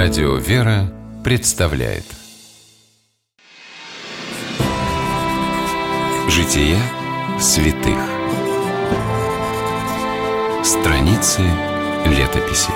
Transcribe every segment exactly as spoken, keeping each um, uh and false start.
Радио «Вера» представляет Жития святых. Страницы летописи.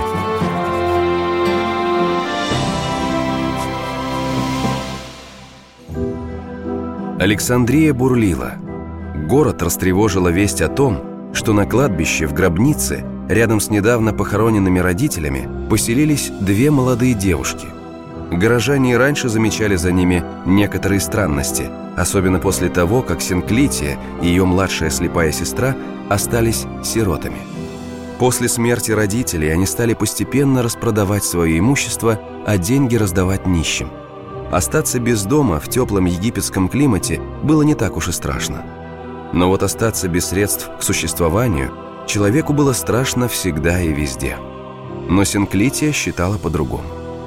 Александрия бурлила. Город растревожила весть о том, что на кладбище в гробнице, рядом с недавно похороненными родителями, поселились две молодые девушки. Горожане и раньше замечали за ними некоторые странности, особенно после того, как Синклития и ее младшая слепая сестра остались сиротами. После смерти родителей они стали постепенно распродавать свое имущество, а деньги раздавать нищим. Остаться без дома в теплом египетском климате было не так уж и страшно. Но вот остаться без средств к существованию человеку было страшно всегда и везде. Но Синклития считала по-другому.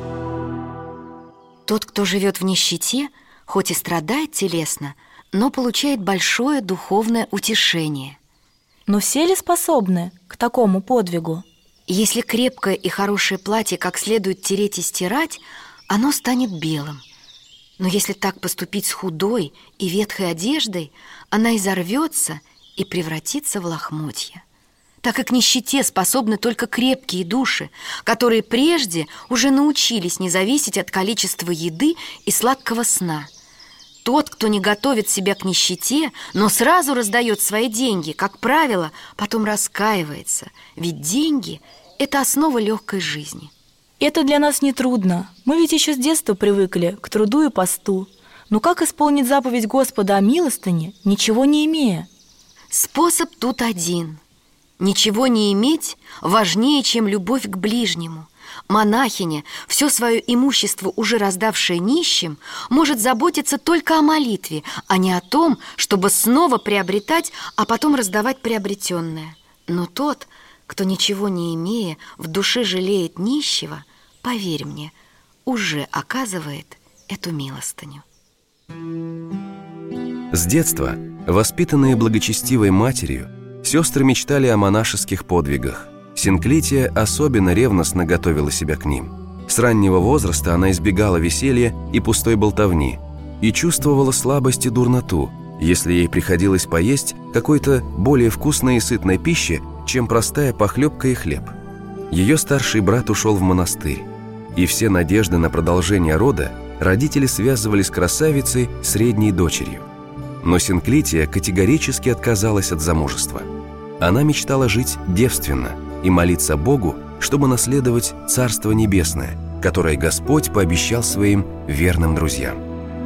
Тот, кто живет в нищете, хоть и страдает телесно, но получает большое духовное утешение. Но все ли способны к такому подвигу? Если крепкое и хорошее платье как следует тереть и стирать, оно станет белым. Но если так поступить с худой и ветхой одеждой, она изорвется и превратится в лохмотья. Так как к нищете способны только крепкие души, которые прежде уже научились не зависеть от количества еды и сладкого сна. Тот, кто не готовит себя к нищете, но сразу раздает свои деньги, как правило, потом раскаивается, ведь деньги – это основа легкой жизни. Это для нас нетрудно. Мы ведь еще с детства привыкли к труду и посту. Но как исполнить заповедь Господа о милостыне, ничего не имея? Способ тут один. Ничего не иметь важнее, чем любовь к ближнему. Монахиня, все свое имущество уже раздавшая нищим, может заботиться только о молитве, а не о том, чтобы снова приобретать, а потом раздавать приобретенное. Но тот, кто, ничего не имея, в душе жалеет нищего, поверь мне, уже оказывает эту милостыню. С детства, воспитанные благочестивой матерью, сестры мечтали о монашеских подвигах. Синклития особенно ревностно готовила себя к ним. С раннего возраста она избегала веселья и пустой болтовни и чувствовала слабость и дурноту, если ей приходилось поесть какой-то более вкусной и сытной пищи, чем простая похлебка и хлеб. Ее старший брат ушел в монастырь, и все надежды на продолжение рода родители связывали с красавицей, средней дочерью. Но Синклития категорически отказалась от замужества. Она мечтала жить девственно и молиться Богу, чтобы наследовать Царство Небесное, которое Господь пообещал своим верным друзьям.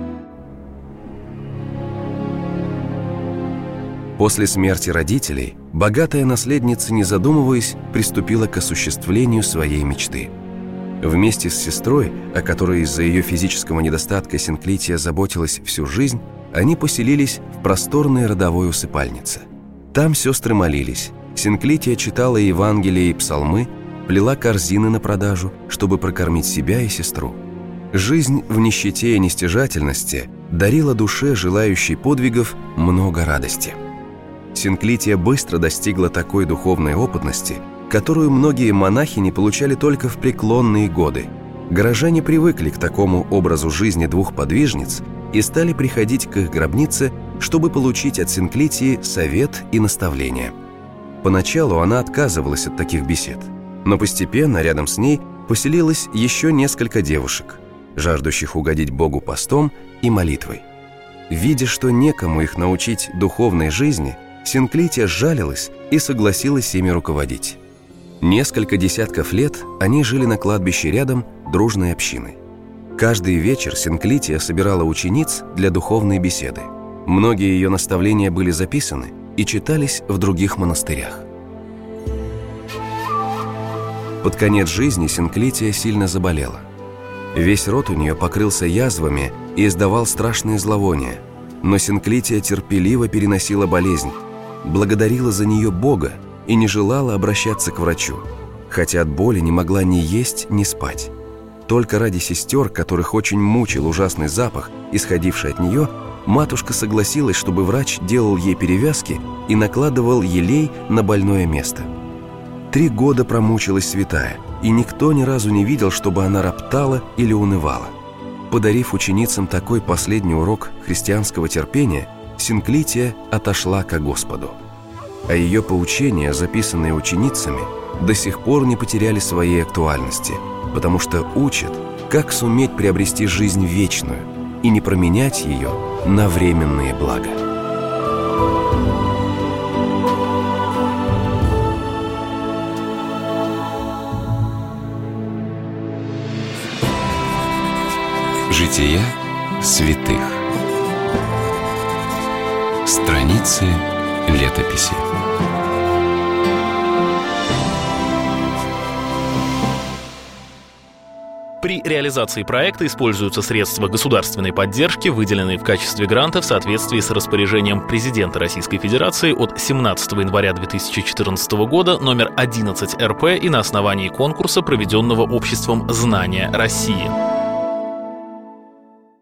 После смерти родителей богатая наследница, не задумываясь, приступила к осуществлению своей мечты. Вместе с сестрой, о которой из-за ее физического недостатка Синклития заботилась всю жизнь, они поселились в просторной родовой усыпальнице. Там сестры молились, Синклития читала Евангелие и псалмы, плела корзины на продажу, чтобы прокормить себя и сестру. Жизнь в нищете и нестяжательности дарила душе, желающей подвигов, много радости. Синклития быстро достигла такой духовной опытности, которую многие монахини получали только в преклонные годы. Горожане привыкли к такому образу жизни двух подвижниц и стали приходить к их гробнице, чтобы получить от Синклитии совет и наставления. Поначалу она отказывалась от таких бесед, но постепенно рядом с ней поселилось еще несколько девушек, жаждущих угодить Богу постом и молитвой. Видя, что некому их научить духовной жизни, Синклития сжалилась и согласилась ими руководить. Несколько десятков лет они жили на кладбище рядом дружной общиной. Каждый вечер Синклития собирала учениц для духовной беседы. Многие ее наставления были записаны и читались в других монастырях. Под конец жизни Синклития сильно заболела. Весь рот у нее покрылся язвами и издавал страшные зловония, но Синклития терпеливо переносила болезнь, благодарила за нее Бога и не желала обращаться к врачу, хотя от боли не могла ни есть, ни спать. Только ради сестер, которых очень мучил ужасный запах, исходивший от нее, матушка согласилась, чтобы врач делал ей перевязки и накладывал елей на больное место. Три года промучилась святая, и никто ни разу не видел, чтобы она роптала или унывала. Подарив ученицам такой последний урок христианского терпения, Синклития отошла ко Господу. А ее поучения, записанные ученицами, до сих пор не потеряли своей актуальности, потому что учат, как суметь приобрести жизнь вечную и не променять ее на временные блага. Жития святых. Страницы летописи. При реализации проекта используются средства государственной поддержки, выделенные в качестве гранта в соответствии с распоряжением президента Российской Федерации от семнадцатого января две тысячи четырнадцатого года номер одиннадцать эр пэ и на основании конкурса, проведенного обществом «Знания России».